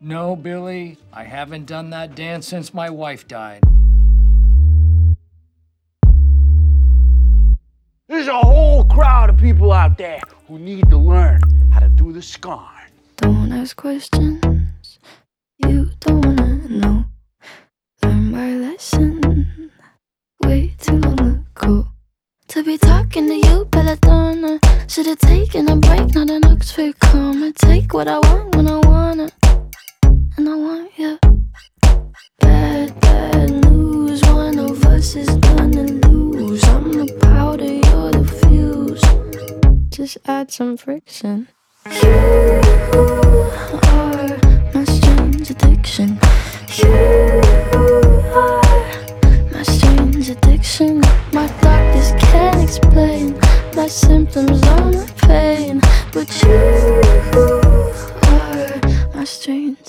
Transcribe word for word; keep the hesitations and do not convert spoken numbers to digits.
No, Billy, I haven't done that dance since my wife died. There's a whole crowd of people out there who need to learn how to do the scarn. Don't ask questions you don't wanna know. Learn my lesson way too long ago. To be talking to you, Belladonna. Should've taken a break, not an Oxford comma. Take what I want when I wanna, and I want you. Bad, bad news. One of us is gonna lose. I'm the powder, you're the fuse. Just add some friction. You